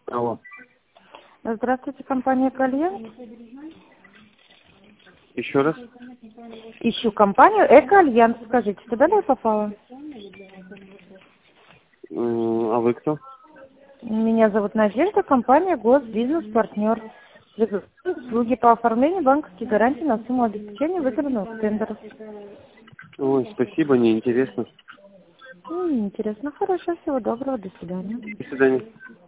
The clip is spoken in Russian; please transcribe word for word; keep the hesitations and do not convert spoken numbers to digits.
Алло. Здравствуйте, компания «Экоальянс». Еще раз. Ищу компанию «Экоальянс». Скажите, куда я попала? М, А вы кто? Меня зовут Надежда, компания «Госбизнес-партнер». Предоставляю услуги по оформлению банковских гарантий на сумму обеспечения выигранного тендера. Ой, спасибо, неинтересно. М, Интересно, хорошо, всего доброго, до свидания. До свидания.